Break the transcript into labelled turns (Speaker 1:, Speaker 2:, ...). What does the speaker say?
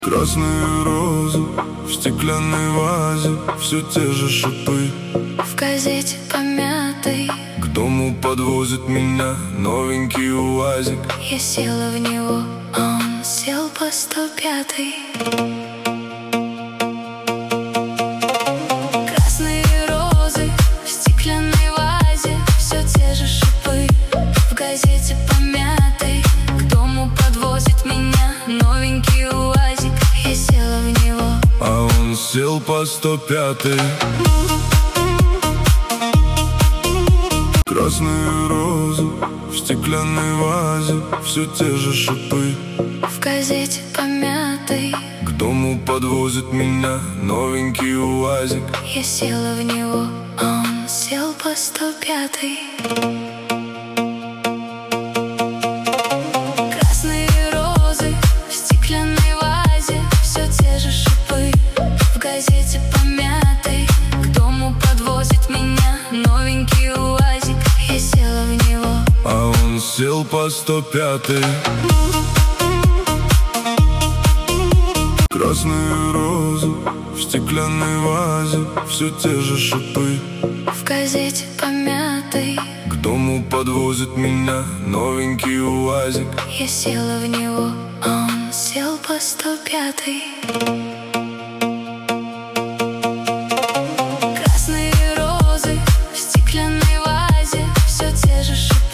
Speaker 1: Красные розы в стеклянной вазе, все те же шипы.
Speaker 2: В газете помятой
Speaker 1: К дому подвозит меня новенький УАЗик.
Speaker 2: я села в него, а он сел по 105-й. Красные розы в стеклянной вазе, все те же шипы. В газете помятой к дому подвозит меня новенький УАЗик. Я села в него,
Speaker 1: А он сел по 105-й. Красные розы в стеклянной вазе, все те же шипы.
Speaker 2: в газете помятой
Speaker 1: К дому подвозит меня новенький УАЗик.
Speaker 2: я села в него, а он сел по 105-й. Красные розы в стеклянной вазе, все те же шипы. В газете помятой к дому подвозит меня новенький УАЗик. Я села в него,
Speaker 1: А он сел по 105-й. Красные розы в стеклянной вазе, все те же шипы.
Speaker 2: в газете помятой
Speaker 1: К дому подвозит меня новенький УАЗик.
Speaker 2: я села в него, а он сел по 105-й.